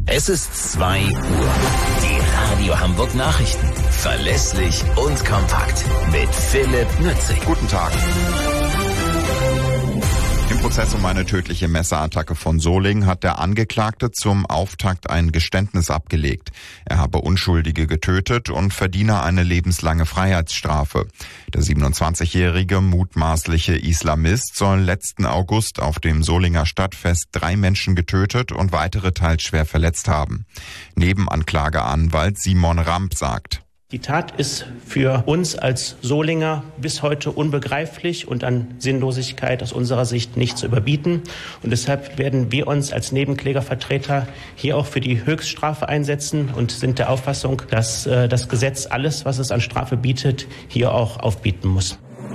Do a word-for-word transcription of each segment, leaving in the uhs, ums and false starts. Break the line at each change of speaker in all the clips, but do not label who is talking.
Es ist zwei Uhr. Die Radio Hamburg Nachrichten. Verlässlich und kompakt. Mit Philipp Nützig.
Guten Tag. Im Prozess um eine tödliche Messerattacke von Solingen hat der Angeklagte zum Auftakt ein Geständnis abgelegt. Er habe Unschuldige getötet und verdiene eine lebenslange Freiheitsstrafe. Der siebenundzwanzigjährige mutmaßliche Islamist soll letzten August auf dem Solinger Stadtfest drei Menschen getötet und weitere teils schwer verletzt haben. Nebenanklageanwalt Simon Ramp sagt:
Die Tat ist für uns als Solinger bis heute unbegreiflich und an Sinnlosigkeit aus unserer Sicht nicht zu überbieten. Und deshalb werden wir uns als Nebenklägervertreter hier auch für die Höchststrafe einsetzen und sind der Auffassung, dass äh, das Gesetz alles, was es an Strafe bietet, hier auch aufbieten muss.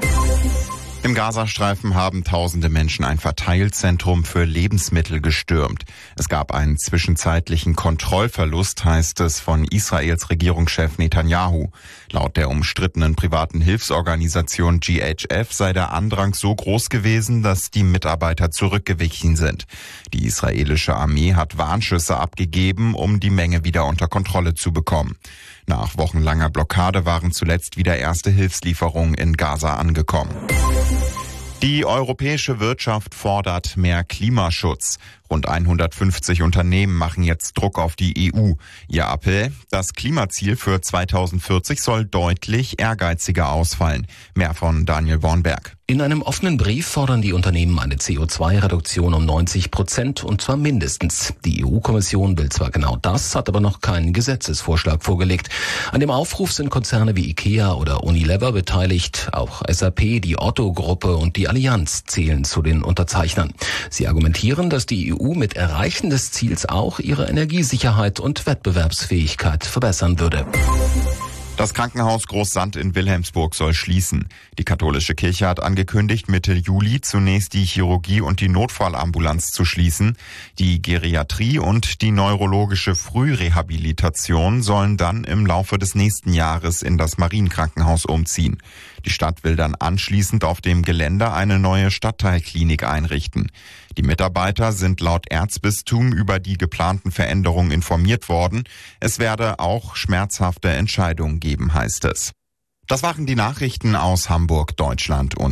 Im Gazastreifen haben tausende Menschen ein Verteilzentrum für Lebensmittel gestürmt. Es gab einen zwischenzeitlichen Kontrollverlust, heißt es von Israels Regierungschef Netanyahu. Laut der umstrittenen privaten Hilfsorganisation G H F sei der Andrang so groß gewesen, dass die Mitarbeiter zurückgewichen sind. Die israelische Armee hat Warnschüsse abgegeben, um die Menge wieder unter Kontrolle zu bekommen. Nach wochenlanger Blockade waren zuletzt wieder erste Hilfslieferungen in Gaza angekommen. Die europäische Wirtschaft fordert mehr Klimaschutz. Rund hundertfünfzig Unternehmen machen jetzt Druck auf die E U. Ihr Appell: Das Klimaziel für zweitausendvierzig soll deutlich ehrgeiziger ausfallen. Mehr von Daniel Bornberg.
In einem offenen Brief fordern die Unternehmen eine C O zwei Reduktion um neunzig Prozent und zwar mindestens. Die E U-Kommission will zwar genau das, hat aber noch keinen Gesetzesvorschlag vorgelegt. An dem Aufruf sind Konzerne wie IKEA oder Unilever beteiligt. Auch S A P, die Otto-Gruppe und die Allianz zählen zu den Unterzeichnern. Sie argumentieren, dass die E U mit Erreichen des Ziels auch ihre Energiesicherheit und Wettbewerbsfähigkeit verbessern würde.
Das Krankenhaus Großsand in Wilhelmsburg soll schließen. Die katholische Kirche hat angekündigt, Mitte Juli zunächst die Chirurgie und die Notfallambulanz zu schließen. Die Geriatrie und die neurologische Frührehabilitation sollen dann im Laufe des nächsten Jahres in das Marienkrankenhaus umziehen. Die Stadt will dann anschließend auf dem Gelände eine neue Stadtteilklinik einrichten. Die Mitarbeiter sind laut Erzbistum über die geplanten Veränderungen informiert worden. Es werde auch schmerzhafte Entscheidungen geben, heißt es. Das waren die Nachrichten aus Hamburg, Deutschland und